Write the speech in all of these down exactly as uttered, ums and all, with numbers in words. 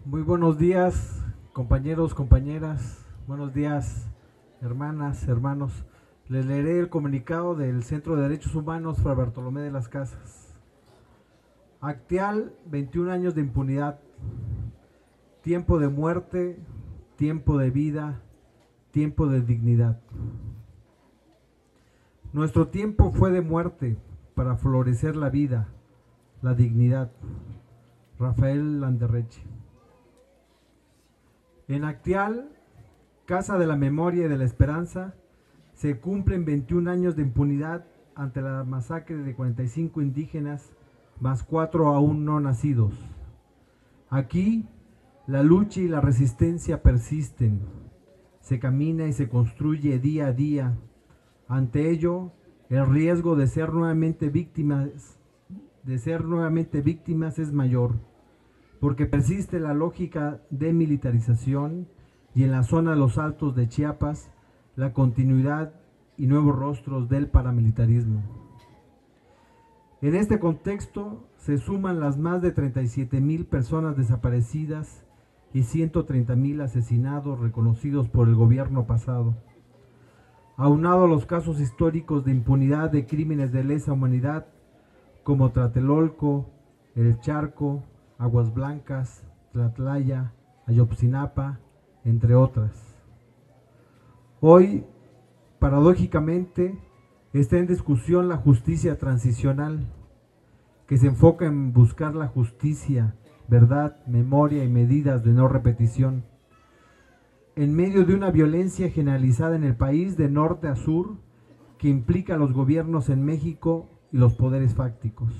Muy buenos días, compañeros, compañeras. Buenos días, hermanas, hermanos. Les leeré el comunicado del Centro de Derechos Humanos Fray Bartolomé de las Casas. Acteal, veintiún años de impunidad. Tiempo de muerte, tiempo de vida, tiempo de dignidad. Nuestro tiempo fue de muerte para florecer la vida, la dignidad. Rafael Landerreche. En Acteal, Casa de la Memoria y de la Esperanza, se cumplen veintiún años de impunidad ante la masacre de cuarenta y cinco indígenas, más cuatro aún no nacidos. Aquí, la lucha y la resistencia persisten. Se camina y se construye día a día. Ante ello, el riesgo de ser nuevamente víctimas, de ser nuevamente víctimas es mayor, porque persiste la lógica de militarización y en la zona de los Altos de Chiapas la continuidad y nuevos rostros del paramilitarismo. En este contexto se suman las más de treinta y siete mil personas desaparecidas y ciento treinta mil asesinados reconocidos por el gobierno pasado. Aunado a los casos históricos de impunidad de crímenes de lesa humanidad como Tlatelolco, El Charco, Aguas Blancas, Tlatlaya, Ayotzinapa, entre otras. Hoy, paradójicamente, está en discusión la justicia transicional, que se enfoca en buscar la justicia, verdad, memoria y medidas de no repetición. En medio de una violencia generalizada en el país de norte a sur, que implica a los gobiernos en México y los poderes fácticos.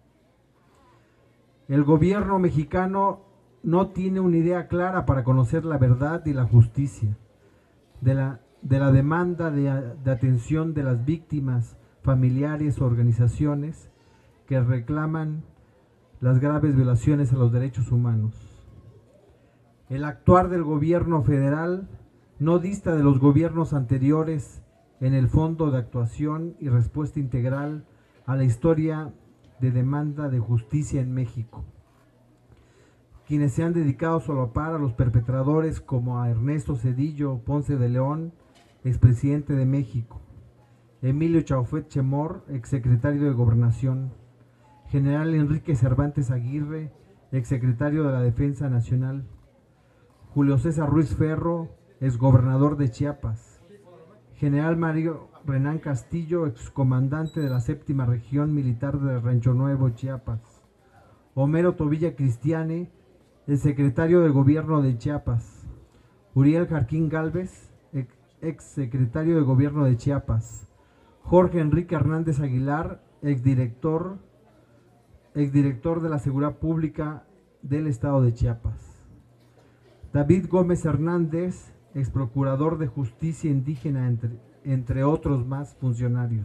El gobierno mexicano no tiene una idea clara para conocer la verdad y la justicia de la, de la demanda de, de atención de las víctimas, familiares o organizaciones que reclaman las graves violaciones a los derechos humanos. El actuar del gobierno federal no dista de los gobiernos anteriores en el fondo de actuación y respuesta integral a la historia de demanda de justicia en México, quienes se han dedicado a solapar a los perpetradores como a Ernesto Zedillo Ponce de León, expresidente de México, Emilio Chaufet Chemor, exsecretario de Gobernación, general Enrique Cervantes Aguirre, exsecretario de la Defensa Nacional, Julio César Ruiz Ferro, exgobernador de Chiapas, general Mario Renán Castillo, excomandante de la séptima región militar de Rancho Nuevo, Chiapas, Homero Tobilla Cristiane, el secretario del gobierno de Chiapas, Uriel Jarquín Gálvez, ex secretario de gobierno de Chiapas, Jorge Enrique Hernández Aguilar, exdirector, exdirector de la Seguridad Pública del Estado de Chiapas, David Gómez Hernández, ex procurador de Justicia Indígena, entre, entre otros más funcionarios.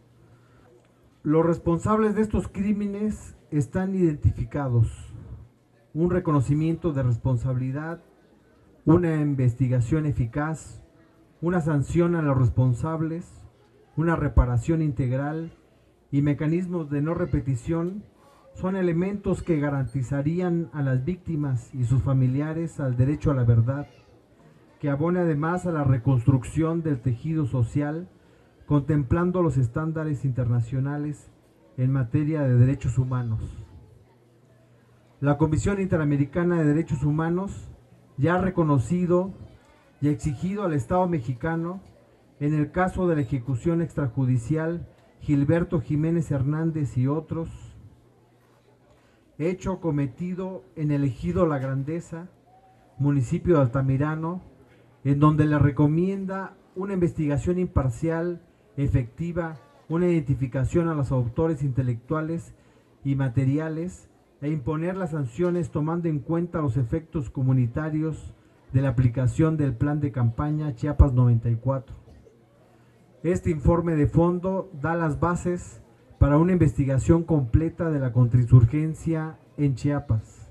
Los responsables de estos crímenes están identificados. Un reconocimiento de responsabilidad, una investigación eficaz, una sanción a los responsables, una reparación integral y mecanismos de no repetición son elementos que garantizarían a las víctimas y sus familiares al derecho a la verdad, que abone además a la reconstrucción del tejido social, contemplando los estándares internacionales en materia de derechos humanos. La Comisión Interamericana de Derechos Humanos ya ha reconocido y exigido al Estado mexicano, en el caso de la ejecución extrajudicial Gilberto Jiménez Hernández y otros, hecho cometido en el ejido La Grandeza, municipio de Altamirano, en donde le recomienda una investigación imparcial, efectiva, una identificación a los autores intelectuales y materiales e imponer las sanciones tomando en cuenta los efectos comunitarios de la aplicación del plan de campaña Chiapas noventa y cuatro. Este informe de fondo da las bases para una investigación completa de la contrainsurgencia en Chiapas.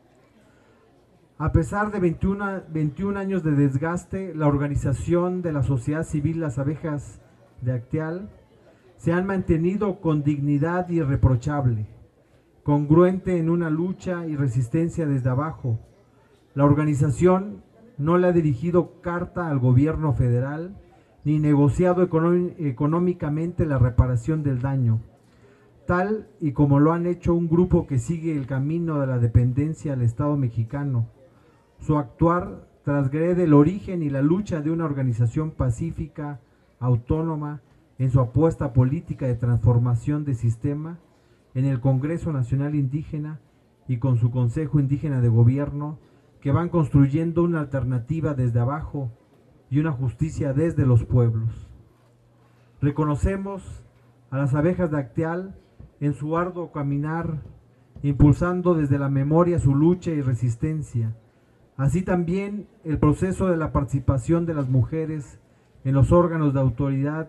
A pesar de veintiuno, veintiún años de desgaste, la organización de la sociedad civil Las Abejas de Acteal se han mantenido con dignidad irreprochable, congruente en una lucha y resistencia desde abajo, La organización no le ha dirigido carta al gobierno federal ni negociado económicamente la reparación del daño, tal y como lo han hecho un grupo que sigue el camino de la dependencia al Estado mexicano. Su actuar transgrede el origen y la lucha de una organización pacífica, autónoma, en su apuesta política de transformación de sistema, en el Congreso Nacional Indígena y con su Consejo Indígena de Gobierno, que van construyendo una alternativa desde abajo y una justicia desde los pueblos. Reconocemos a las abejas de Acteal en su arduo caminar, impulsando desde la memoria su lucha y resistencia, así también el proceso de la participación de las mujeres en los órganos de autoridad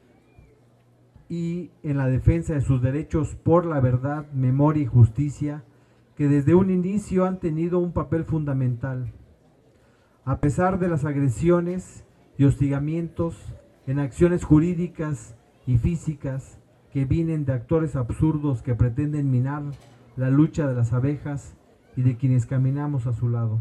y en la defensa de sus derechos por la verdad, memoria y justicia, que desde un inicio han tenido un papel fundamental. A pesar de las agresiones y hostigamientos en acciones jurídicas y físicas que vienen de actores absurdos que pretenden minar la lucha de las abejas y de quienes caminamos a su lado.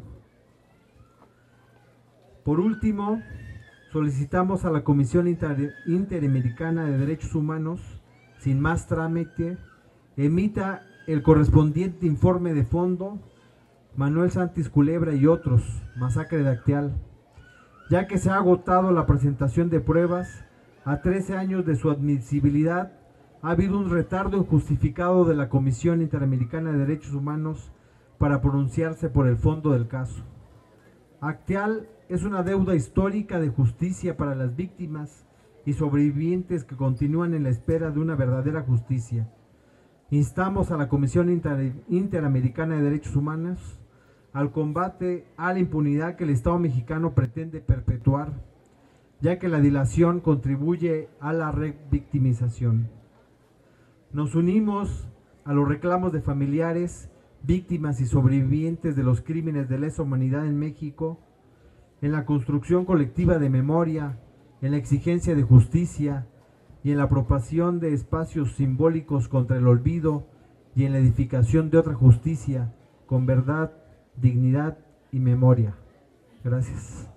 Por último, solicitamos a la Comisión Inter- Interamericana de Derechos Humanos, sin más trámite, emita el correspondiente informe de fondo, Manuel Santis Culebra y otros, masacre de Acteal, ya que se ha agotado la presentación de pruebas. A trece años de su admisibilidad, ha habido un retardo injustificado de la Comisión Interamericana de Derechos Humanos para pronunciarse por el fondo del caso. Acteal es una deuda histórica de justicia para las víctimas y sobrevivientes que continúan en la espera de una verdadera justicia. Instamos a la Comisión Inter- Interamericana de Derechos Humanos al combate a la impunidad que el Estado mexicano pretende perpetuar, ya que la dilación contribuye a la revictimización. Nos unimos a los reclamos de familiares, víctimas y sobrevivientes de los crímenes de lesa humanidad en México, en la construcción colectiva de memoria, en la exigencia de justicia y en la apropiación de espacios simbólicos contra el olvido y en la edificación de otra justicia con verdad, dignidad y memoria. Gracias.